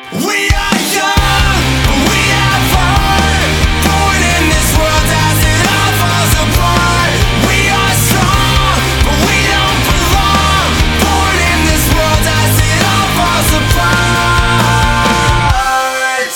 We are young, we have heart, born in this world as it all falls apart. We are strong, but we don't belong, born in this world as it all falls apart.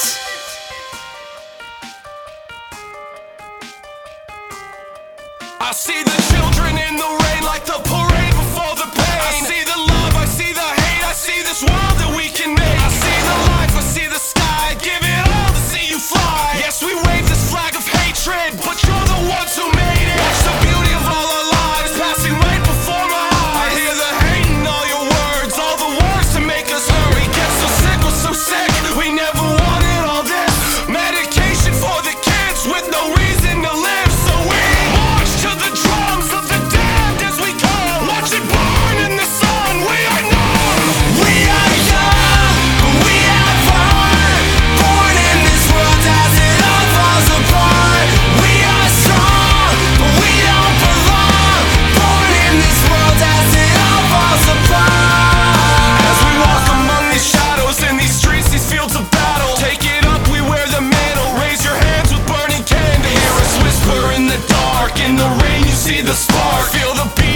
I see the children in the rain like the parade before the pain. I see the love, I see the hate, I see this world that we can make. I see the life, I see the sky, give it all to see you fly. Yes, we wave this flag of hatred, but you're the ones who made it. Watch the beauty of all our lives passing right before my eyes. I hear the hate in all your words, all the words to make us hurt. We get so sick, we're so sick, we never wanted all this. Medication for the kids with no reason to live, so we march to the drums of the damned as we come. Watch it burn in the sun, we are numb. We are young, but we have heart, born in this world as it all falls apart. We are strong, but we don't belong, born in this world as it all falls apart. As we walk among these shadows in these streets, these fields of battle, take it up, we wear the mantle. Raise your hands with burning candles. Hear us whisper in the dark, in the rain you see the spark. Feel the beat